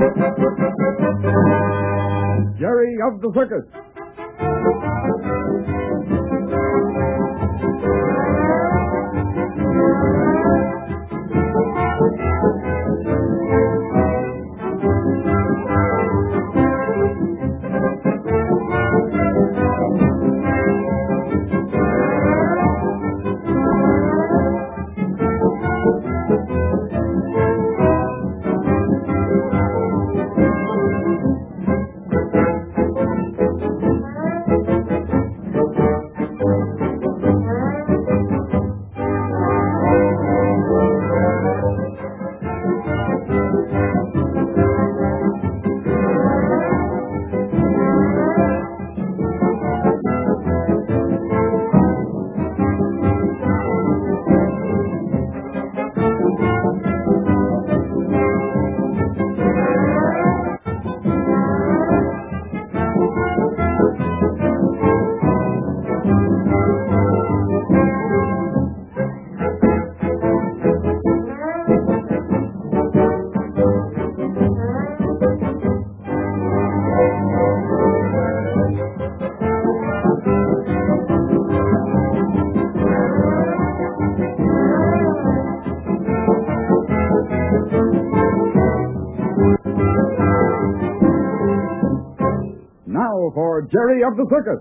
Jerry of the Circus. For Jerry of the Circus.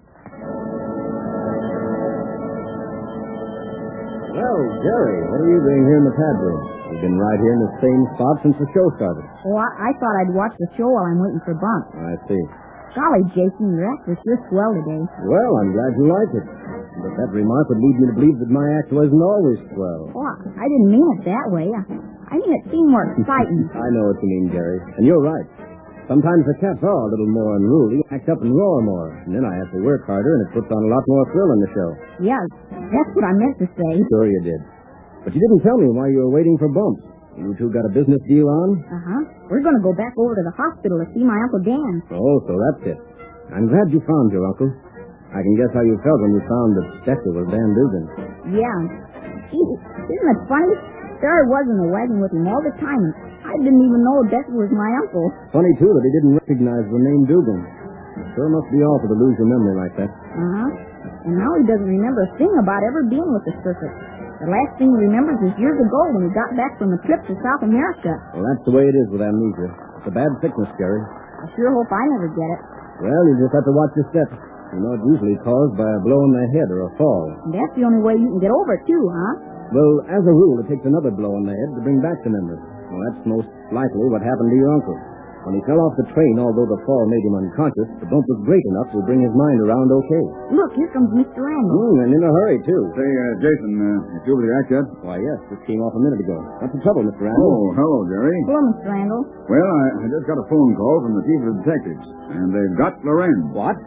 Well, Jerry, what are you doing here in the pad room? You've been right here in the same spot since the show started. Oh, I thought I'd watch the show while I'm waiting for Bump. I see. Golly, Jason, your act was sure swell today. Well, I'm glad you like it. But that remark would lead me to believe that my act wasn't always swell. Oh, I didn't mean it that way. I mean it seemed more exciting. I know what you mean, Jerry. And you're right. Sometimes the cats are a little more unruly, act up and roar more. And then I have to work harder, and it puts on a lot more thrill in the show. Yes, that's what I meant to say. Sure you did. But you didn't tell me why you were waiting for Bumps. You two got a business deal on? Uh-huh. We're going to go back over to the hospital to see my Uncle Dan. Oh, so that's it. I'm glad you found your uncle. I can guess how you felt when you found that Dexter was Dan Dugan. Yeah. Gee, isn't it funny? There I was in the wagon with him all the time, and I didn't even know Dexter was my uncle. Funny, too, that he didn't recognize the name Dugan. It sure must be awful to lose your memory like that. Uh-huh. And now he doesn't remember a thing about ever being with the circus. The last thing he remembers is years ago when he got back from a trip to South America. Well, that's the way it is with amnesia. It's a bad sickness, Jerry. I sure hope I never get it. Well, you just have to watch your step. You know, it's usually caused by a blow in the head or a fall. And that's the only way you can get over it, too, huh? Well, as a rule, it takes another blow in the head to bring back the memory. Well, that's most likely what happened to your uncle. When he fell off the train, although the fall made him unconscious, the bump was great enough to bring his mind around okay. Look, here comes Mr. Randall. And in a hurry, too. Say, Jason, you through with the act yet? Why, yes, this came off a minute ago. What's the trouble, Mr. Randall? Oh, hello, Jerry. Hello, Mr. Randall. Well, I just got a phone call from the chief of detectives, and they've got Loren. What?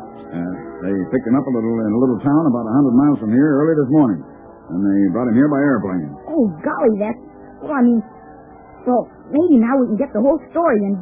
They picked him up in a little town about 100 miles from here early this morning, and they brought him here by airplane. Oh, golly, that's... Well, I mean... Well, maybe now we can get the whole story, and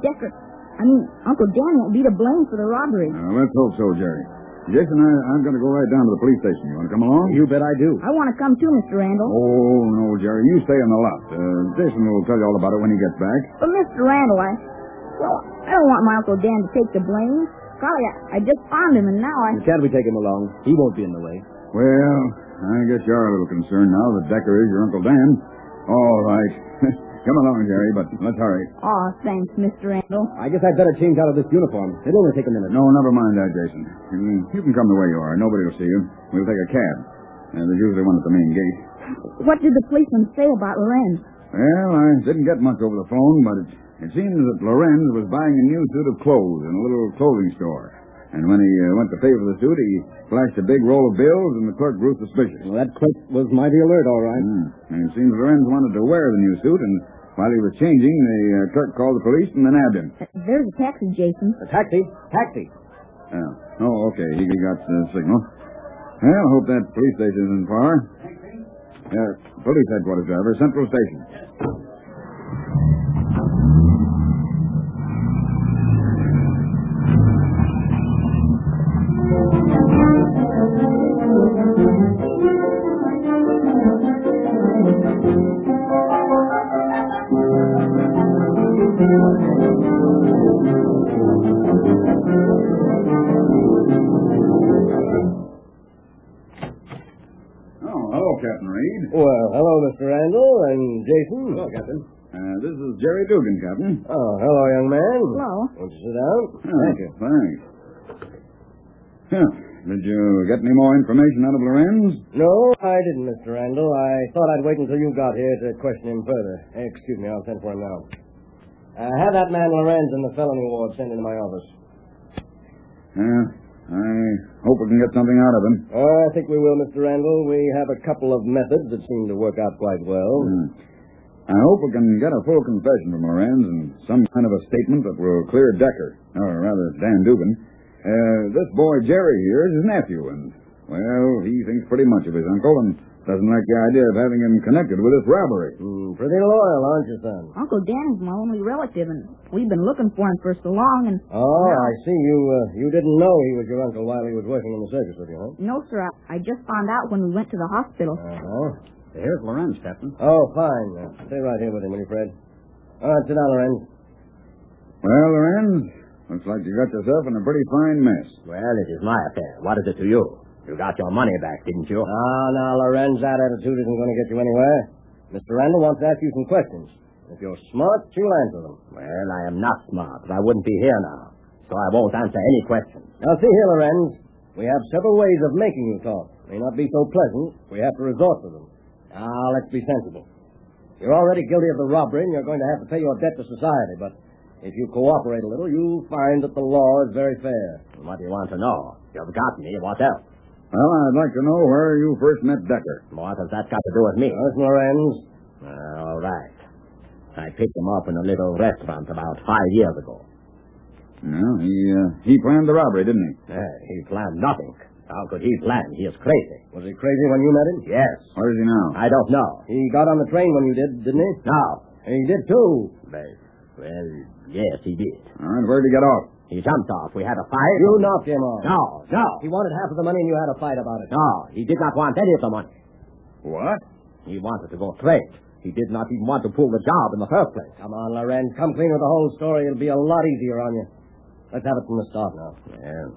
Uncle Dan won't be to blame for the robbery. Let's hope so, Jerry. Jason, I'm going to go right down to the police station. You want to come along? You bet I do. I want to come too, Mr. Randall. Oh, no, Jerry. You stay in the lot. Jason will tell you all about it when he gets back. But, Mr. Randall, I don't want my Uncle Dan to take the blame. Golly, I just found him, and now Can't we take him along? He won't be in the way. Well, I guess you're a little concerned now that Decker is your Uncle Dan. All right. Come along, Jerry, but let's hurry. Oh, thanks, Mr. Randall. I guess I'd better change out of this uniform. It'll only take a minute. No, never mind that, Jason. You can come the way you are. Nobody will see you. We'll take a cab. There's usually one at the main gate. What did the policeman say about Lorenz? Well, I didn't get much over the phone, but it seems that Lorenz was buying a new suit of clothes in a little clothing store. And when he went to pay for the suit, he flashed a big roll of bills, and the clerk grew suspicious. Well, that clerk was mighty alert, all right. And it seems Lorenz wanted to wear the new suit, and while he was changing, the clerk called the police and then nabbed him. There's a taxi, Jason. A taxi? Taxi. Oh, okay. He got the signal. Well, I hope that police station isn't far. Police headquarters, driver. Central Station. Well, hello, Mr. Randall and Jason. Hello, Captain. This is Jerry Dugan, Captain. Oh, hello, young man. Hello. Won't you sit down? Thank you. Thanks. Huh. Did you get any more information out of Lorenz? No, I didn't, Mr. Randall. I thought I'd wait until you got here to question him further. Excuse me, I'll send for him now. Have that man Lorenz in the felony ward sent into my office. I hope we can get something out of him. I think we will, Mr. Randall. We have a couple of methods that seem to work out quite well. I hope we can get a full confession from Lorenz and some kind of a statement that will clear Decker, or rather Dan Dugan. This boy Jerry here is his nephew, and, well, he thinks pretty much of his uncle and doesn't like the idea of having him connected with this robbery. Pretty loyal, aren't you, son? Uncle Dan is my only relative, and we've been looking for him for so long, and... Oh, I see. You didn't know he was your uncle while he was working in the circus with you, huh? No, sir, I just found out when we went to the hospital. Uh-huh. Here's Lorenz, Captain. Oh, fine. Stay right here with him, will you, Fred? All right, sit down, Lorenz. Well, Lorenz, looks like you got yourself in a pretty fine mess. Well, it is my affair. What is it to you? You got your money back, didn't you? Now, Lorenz, that attitude isn't going to get you anywhere. Mr. Randall wants to ask you some questions. If you're smart, you'll answer them. Well, I am not smart, or I wouldn't be here now. So I won't answer any questions. Now, see here, Lorenz. We have several ways of making you talk. May not be so pleasant. We have to resort to them. Now, let's be sensible. You're already guilty of the robbery, and you're going to have to pay your debt to society. But if you cooperate a little, you'll find that the law is very fair. What do you want to know? You've got me. What else? Well, I'd like to know where you first met Decker. What has that got to do with me? Listen, Lorenz. All right. I picked him up in a little restaurant about 5 years ago. No, he planned the robbery, didn't he? He planned nothing. How could he plan? He is crazy. Was he crazy when you met him? Yes. Where is he now? I don't know. He got on the train when you did, didn't he? No. He did, too. Well, yes, he did. All right, where'd he get off? He jumped off. We had a fight. You knocked him off. No. He wanted half of the money, and you had a fight about it. No, he did not want any of the money. What? He wanted to go straight. He did not even want to pull the job in the first place. Come on, Lorenz. Come clean with the whole story. It'll be a lot easier on you. Let's have it from the start now. Well,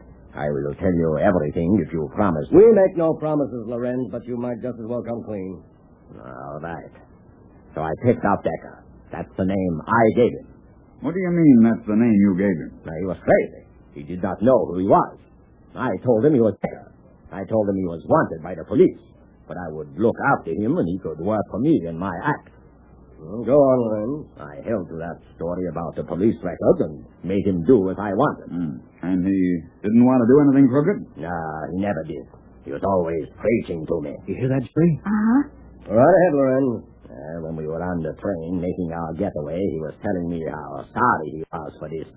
I will tell you everything if you promise. We make no promises, Lorenz, but you might just as well come clean. All right. So I picked up Decker. That's the name I gave him. What do you mean that's the name you gave him? Now, he was crazy. He did not know who he was. I told him he was Decker. I told him he was wanted by the police. But I would look after him and he could work for me in my act. Go on, Lorenz. I held to that story about the police record and made him do as I wanted. And he didn't want to do anything crooked? Nah, he never did. He was always preaching to me. You hear that, Spree? Uh-huh. Right ahead, Lorenz. When we were on the train making our getaway, he was telling me how sorry he was for this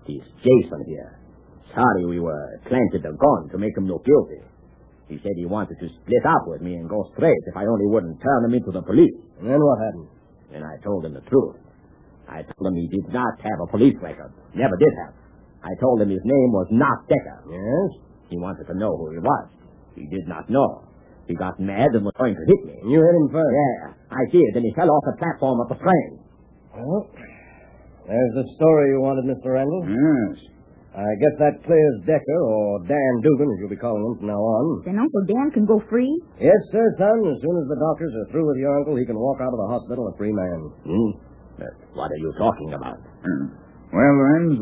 Jason here. Sorry we were planted a gun to make him look guilty. He said he wanted to split up with me and go straight if I only wouldn't turn him into the police. And then what happened? And I told him the truth. I told him he did not have a police record. Never did have. I told him his name was not Decker. Yes? He wanted to know who he was. He did not know. He got mad and was going to hit me. You hit him first? Yeah, I did, and he fell off the platform of the train. Well, there's the story you wanted, Mr. Randall. Yes. I guess that clears Decker, or Dan Dugan, as you'll be calling him from now on. Then Uncle Dan can go free? Yes, sir, son. As soon as the doctors are through with your uncle, he can walk out of the hospital a free man. What are you talking about? Well, Lorenz,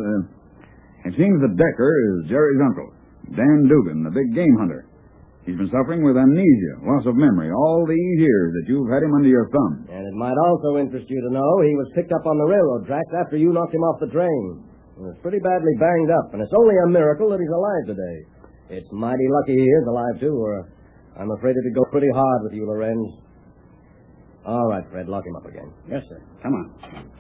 it seems that Decker is Jerry's uncle, Dan Dugan, the big game hunter. He's been suffering with amnesia, loss of memory, all these years that you've had him under your thumb. And it might also interest you to know he was picked up on the railroad tracks after you knocked him off the train. He was pretty badly banged up, and it's only a miracle that he's alive today. It's mighty lucky he is alive, too, or I'm afraid it'd go pretty hard with you, Lorenz. All right, Fred, lock him up again. Yes, sir. Come on.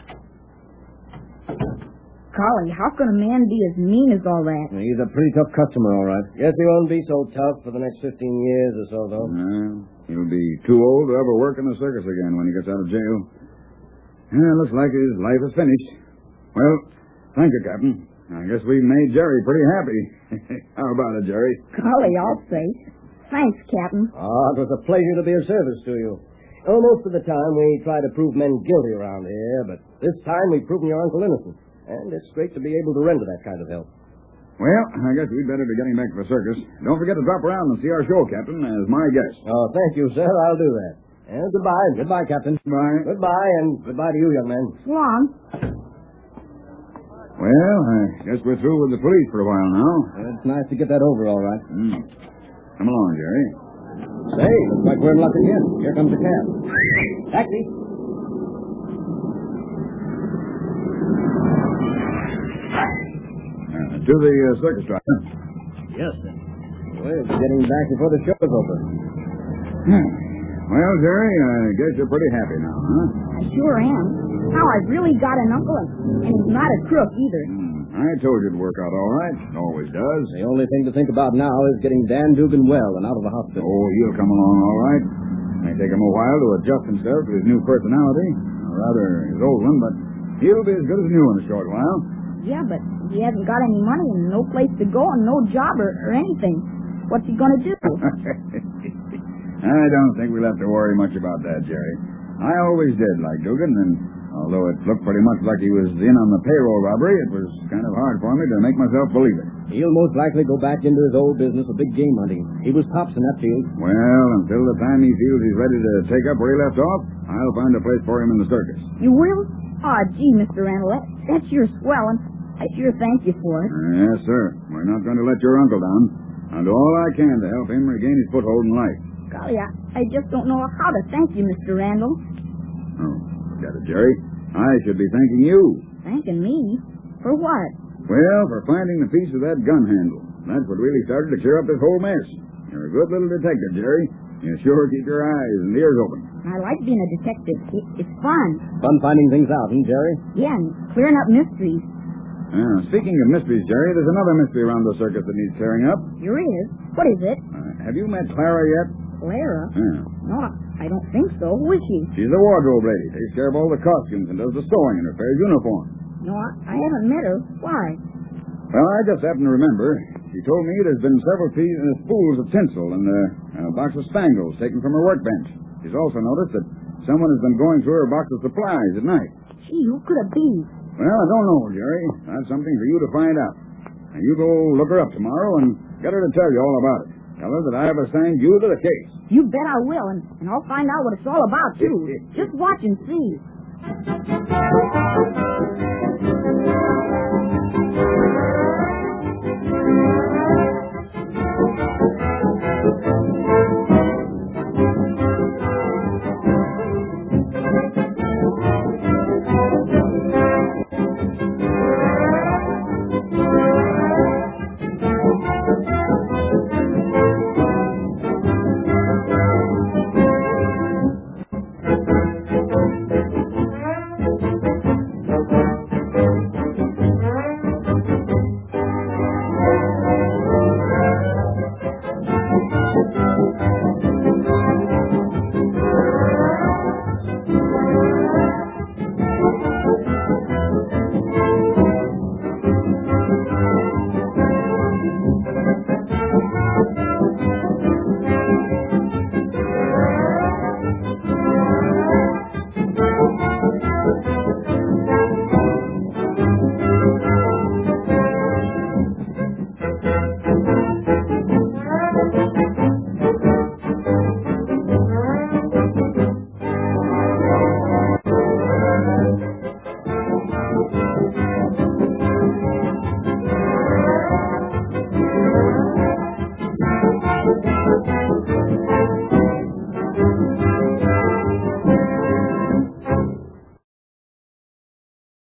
Golly, how can a man be as mean as all that? He's a pretty tough customer, all right. Guess he won't be so tough for the next 15 years or so, though. Well, he'll be too old to ever work in the circus again when he gets out of jail. Looks like his life is finished. Well, thank you, Captain. I guess we made Jerry pretty happy. How about it, Jerry? Golly, I'll say. Thanks, Captain. It was a pleasure to be of service to you. Most of the time we try to prove men guilty around here, but this time we've proven your uncle innocent. And it's great to be able to render that kind of help. Well, I guess we'd better be getting back to the circus. Don't forget to drop around and see our show, Captain, as my guest. Oh, thank you, sir. I'll do that. And goodbye. Goodbye, Captain. Bye. Goodbye, and goodbye to you, young man. So long. Well, I guess we're through with the police for a while now. It's nice to get that over, all right. Come along, Jerry. Say, looks like we're in luck again. Here comes a cab. Taxi. To the circus driver. Yes, sir. We're getting back before the show is over. Well, Jerry, I guess you're pretty happy now, huh? I sure am. Now I've really got an uncle, and he's not a crook either. I told you it'd work out all right. It always does. The only thing to think about now is getting Dan Dugan well and out of the hospital. Oh, he'll come along all right. May take him a while to adjust himself to his new personality. Or rather, his old one, but he'll be as good as new in a short while. Yeah, but he hasn't got any money and no place to go and no job or anything. What's he going to do? I don't think we'll have to worry much about that, Jerry. I always did like Dugan, and although it looked pretty much like he was in on the payroll robbery, it was kind of hard for me to make myself believe it. He'll most likely go back into his old business of big game hunting. He was tops in that field. Well, until the time he feels he's ready to take up where he left off, I'll find a place for him in the circus. You will? Oh, gee, Mr. Randall, that's your swell, and I sure thank you for it. Yes, sir. We're not going to let your uncle down. I'll do all I can to help him regain his foothold in life. Golly, I just don't know how to thank you, Mr. Randall. Oh, forget it, Jerry. I should be thanking you. Thanking me? For what? Well, for finding the piece of that gun handle. That's what really started to clear up this whole mess. You're a good little detective, Jerry. You sure keep your eyes and ears open. I like being a detective. It's fun. Fun finding things out, Jerry? Yeah, and clearing up mysteries. Speaking of mysteries, Jerry, there's another mystery around the circus that needs clearing up. Here is. What is it? Have you met Clara yet? Clara? Yeah. No, I don't think so. Who is she? She's the wardrobe lady. Takes care of all the costumes and does the sewing in her pair's uniform. No, I haven't met her. Why? Well, I just happen to remember. She told me there's been several spools of tinsel and a box of spangles taken from her workbench. She's also noticed that someone has been going through her box of supplies at night. Gee, who could it be? Well, I don't know, Jerry. That's something for you to find out. Now, you go look her up tomorrow and get her to tell you all about it. Tell her that I have assigned you to the case. You bet I will, and I'll find out what it's all about, too. Just watch and see.